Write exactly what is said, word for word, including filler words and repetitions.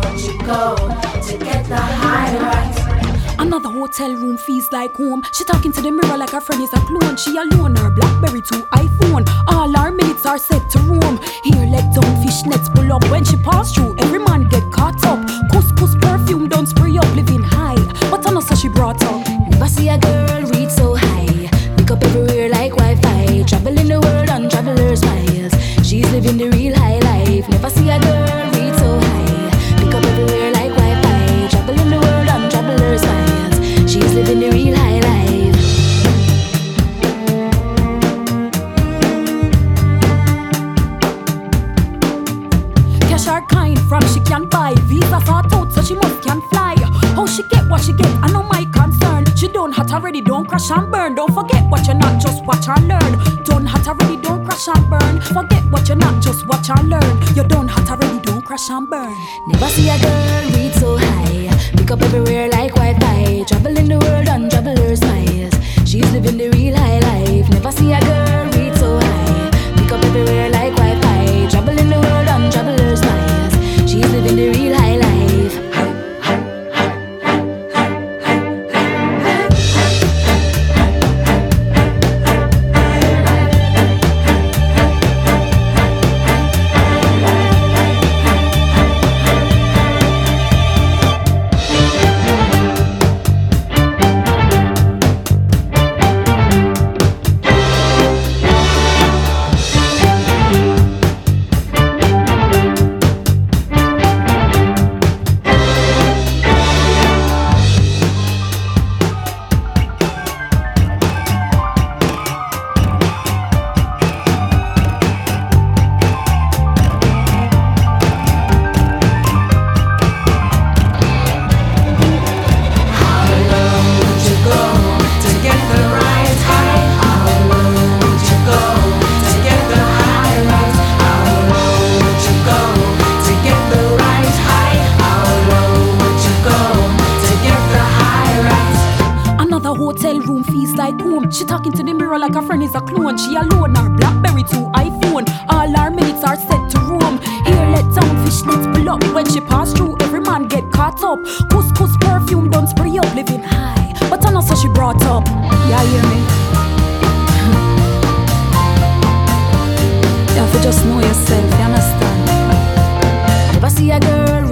would you go to get the high right? Another hotel room feels like home. She talking to the mirror like her friend is a clone. She alone, her Blackberry to iPhone. All our minutes are set to roam. Here let down fishnets pull up. When she pass through, every man get caught up. Couscous perfume don't spray up, living high. But I know so she brought up. Never see a girl reach so high. Pick up everywhere like Wi-Fi. Traveling the world on traveler's miles. She's living the real high life. Never see a girl reach so high. Pick up everywhere like Wi-Fi. Traveling the world on traveler's miles. She's living the real high life. Cash her kind from she can buy. Visa sort out so she must can fly. How she get what she get, I know my concern. She don't hot already, don't crash and burn. Don't forget what you're not, just watch and learn. Don't hot already, don't crash and burn. Forget what you're not, just watch and learn. You don't hot already, don't crash and burn. Never see a girl reach so high. Pick up everywhere like Wi-Fi. Traveling the world on traveler's miles. She's living the real high life. Never see a girl reach so high. Pick up everywhere like Wi-Fi. Traveling the world on traveler's miles. She's living the real high life. Hotel room feels like home. She talking to the mirror like her friend is a clone. She alone, her Blackberry to iPhone. All our minutes are set to roam. Here let down fishnets pull up. When she pass through, every man get caught up. Couscous perfume don't spray up, living high. But I know so she brought up. Yeah, hear me? You have to just know yourself, you understand? Never see a girl